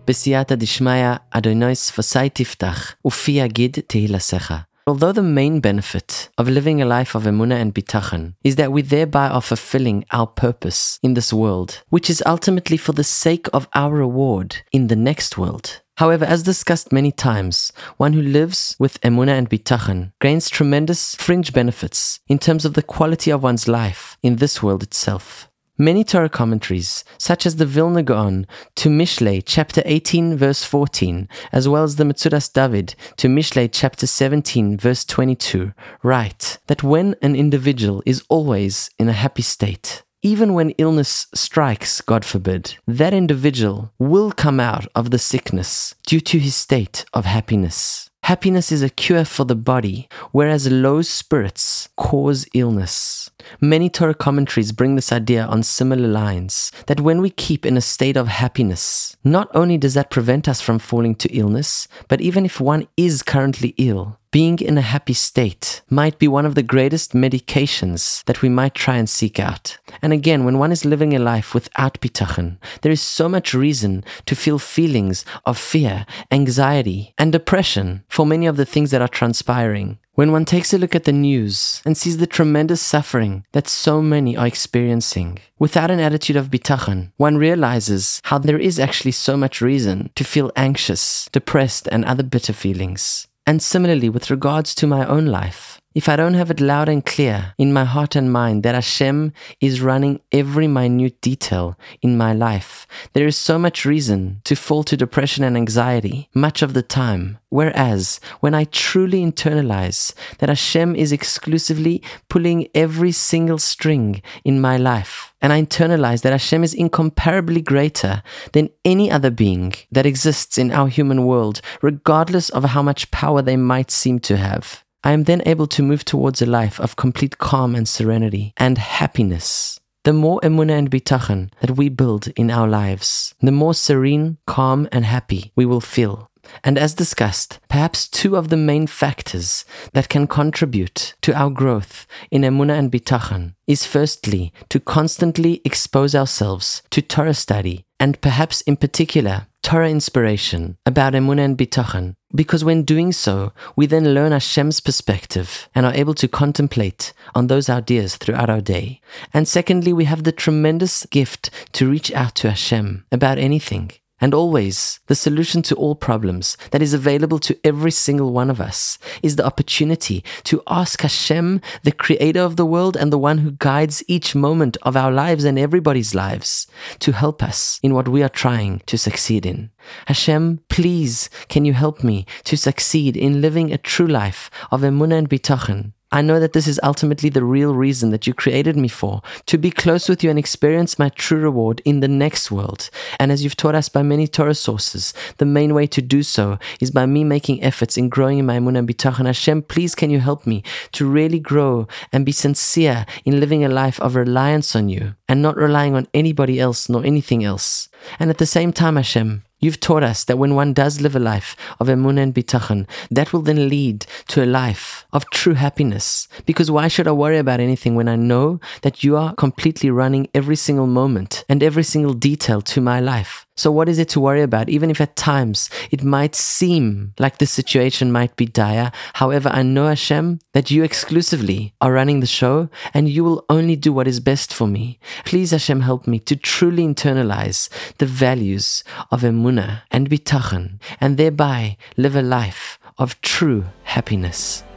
B'siyata dishmaya Adonai sfasai tiftach, ufi yagid tehilasecha. Although the main benefit of living a life of emunah and bitachon is that we thereby are fulfilling our purpose in this world, which is ultimately for the sake of our reward in the next world. However, as discussed many times, one who lives with emunah and bitachon gains tremendous fringe benefits in terms of the quality of one's life in this world itself. Many Torah commentaries, such as the Vilna Gaon to Mishlei chapter 18 verse 14, as well as the Metzudas David to Mishlei chapter 17 verse 22, write that when an individual is always in a happy state, even when illness strikes, God forbid, that individual will come out of the sickness due to his state of happiness. Happiness is a cure for the body, whereas low spirits cause illness. Many Torah commentaries bring this idea on similar lines, that when we keep in a state of happiness, not only does that prevent us from falling to illness, but even if one is currently ill, being in a happy state might be one of the greatest medications that we might try and seek out. And again, when one is living a life without bitachon, there is so much reason to feel feelings of fear, anxiety, and depression for many of the things that are transpiring. When one takes a look at the news and sees the tremendous suffering that so many are experiencing, without an attitude of bitachon, one realizes how there is actually so much reason to feel anxious, depressed, and other bitter feelings. And similarly, with regards to my own life, if I don't have it loud and clear in my heart and mind that Hashem is running every minute detail in my life, there is so much reason to fall to depression and anxiety much of the time. Whereas, when I truly internalize that Hashem is exclusively pulling every single string in my life, and I internalize that Hashem is incomparably greater than any other being that exists in our human world, regardless of how much power they might seem to have, I am then able to move towards a life of complete calm and serenity and happiness. The more emunah and bitachon that we build in our lives, the more serene, calm, and happy we will feel. And as discussed, perhaps two of the main factors that can contribute to our growth in emunah and bitachon is firstly to constantly expose ourselves to Torah study, and perhaps in particular Torah inspiration about emunah and bitachon, because when doing so, we then learn Hashem's perspective and are able to contemplate on those ideas throughout our day. And secondly, we have the tremendous gift to reach out to Hashem about anything. And always, the solution to all problems that is available to every single one of us is the opportunity to ask Hashem, the creator of the world and the one who guides each moment of our lives and everybody's lives, to help us in what we are trying to succeed in. Hashem, please, can you help me to succeed in living a true life of emunah and bitachon? I know that this is ultimately the real reason that you created me for, to be close with you and experience my true reward in the next world. And as you've taught us by many Torah sources, the main way to do so is by me making efforts in growing in my emunah and bitachon. Hashem, please can you help me to really grow and be sincere in living a life of reliance on you and not relying on anybody else nor anything else. And at the same time, Hashem, you've taught us that when one does live a life of emunah and bitachon, that will then lead to a life of true happiness. Because why should I worry about anything when I know that you are completely running every single moment and every single detail to my life? So what is it to worry about, even if at times it might seem like the situation might be dire? However, I know, Hashem, that you exclusively are running the show and you will only do what is best for me. Please, Hashem, help me to truly internalize the values of emunah and bitachon and thereby live a life of true happiness.